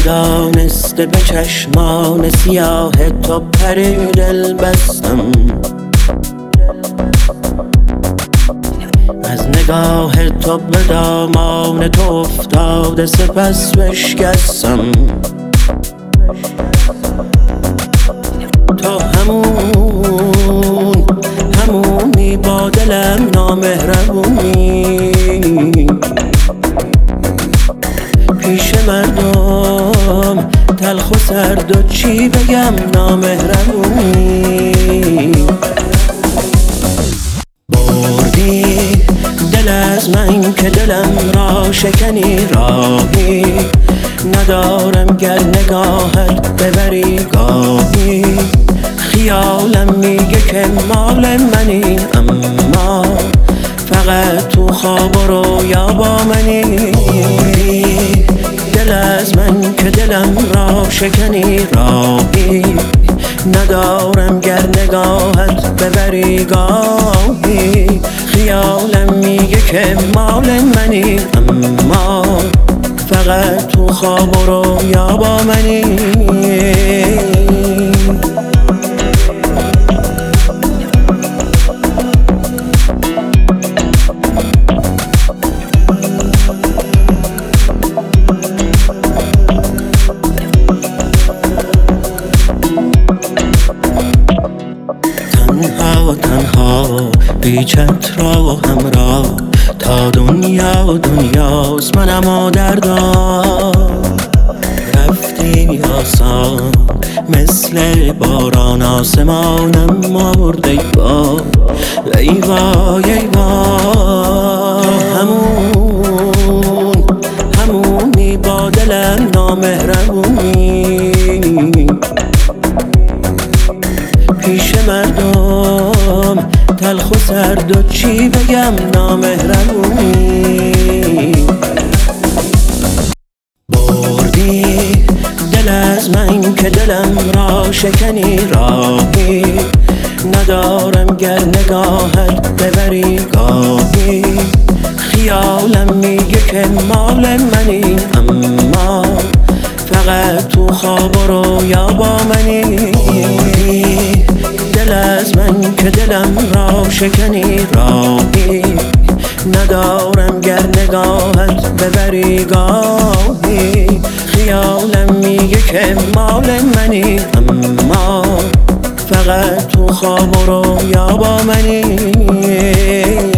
ندانسته به چشمان سیاه تو پری دل بستم. از نگاه تو به دامان تو افتاده سپس بشکستم. تو همونی با دلم نامهربونی، پیش مردم تلخ و سرد و چی بگم نامهربونی. بردی دل از من که دلم را شکنی راهی، ندارم گر نگاهت ببری گاهی. خیالم میگه که مال منی، اما فقط تو خواب و رویا با منی. دل از من که دلم را شکنی راهی، ندارم گر نگاهت ببری گاهی. خیالم میگه که مال منی، اما فقط تو خواب و رویا با منی. تنها بی چتر و همراه تا دنیاست، منم و دردا. رفتی آسان مثل باران، آسمانم مرد ای وای ای وای ای وای. همونی با دلم نامهربونی، پیش مردم تلخ و سرد و چی بگم نامهربونی. بردی دل از من که دلم را شکنی راهی، ندارم گر نگاهت ببری گاهی. خیالم میگه که مال منی، اما فقط تو خواب و رویا با منی. دل از من که دلم را شکنی راهی، ندارم گر نگاهت ببری گاهی. خیالم میگه که مال منی، اما فقط تو خواب و رویا با منی.